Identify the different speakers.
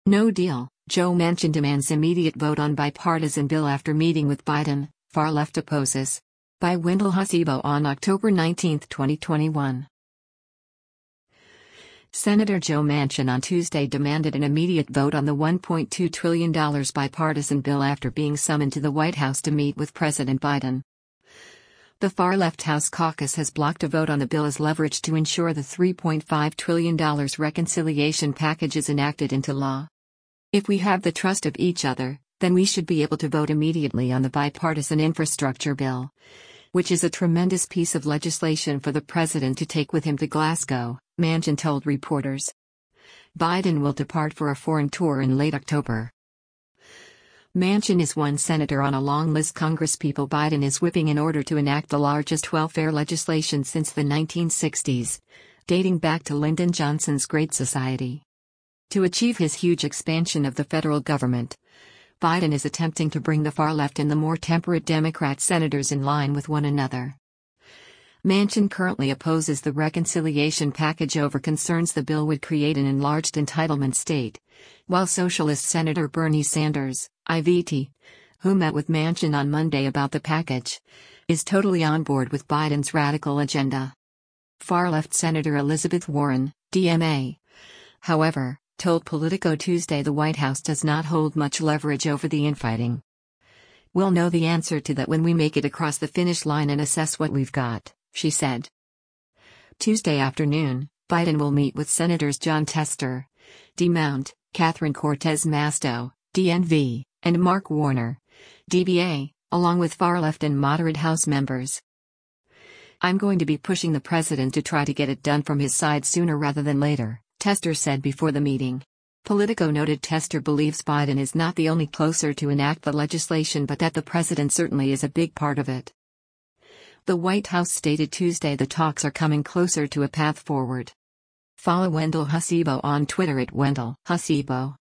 Speaker 1: No deal. Joe Manchin demands immediate vote on bipartisan bill after meeting with Biden, far left opposes. By Wendell Hasibo on October 19, 2021. Senator Joe Manchin on Tuesday demanded an immediate vote on the $1.2 trillion bipartisan bill after being summoned to the White House to meet with President Biden. The far-left House caucus has blocked a vote on the bill as leverage to ensure the $3.5 trillion reconciliation package is enacted into law. If we have the trust of each other, then we should be able to vote immediately on the bipartisan infrastructure bill, which is a tremendous piece of legislation for the president to take with him to Glasgow, Manchin told reporters. Biden will depart for a foreign tour in late October. Manchin is one senator on a long list Congresspeople Biden is whipping in order to enact the largest welfare legislation since the 1960s, dating back to Lyndon Johnson's Great Society. To achieve his huge expansion of the federal government, Biden is attempting to bring the far left and the more temperate Democrat senators in line with one another. Manchin currently opposes the reconciliation package over concerns the bill would create an enlarged entitlement state, while Socialist Senator Bernie Sanders, IVT, who met with Manchin on Monday about the package, is totally on board with Biden's radical agenda. Far-left Senator Elizabeth Warren, DMA, however, told Politico Tuesday the White House does not hold much leverage over the infighting. We'll know the answer to that when we make it across the finish line and assess what we've got, she said. Tuesday afternoon, Biden will meet with Senators Jon Tester, D-Mount, Catherine Cortez Masto, DNV, and Mark Warner, DBA, along with far-left and moderate House members. I'm going to be pushing the president to try to get it done from his side sooner rather than later, Tester said before the meeting. Politico noted Tester believes Biden is not the only closer to enact the legislation but that the president certainly is a big part of it. The White House stated Tuesday the talks are coming closer to a path forward. Follow Wendell Hasibo on Twitter at Wendell Hasibo.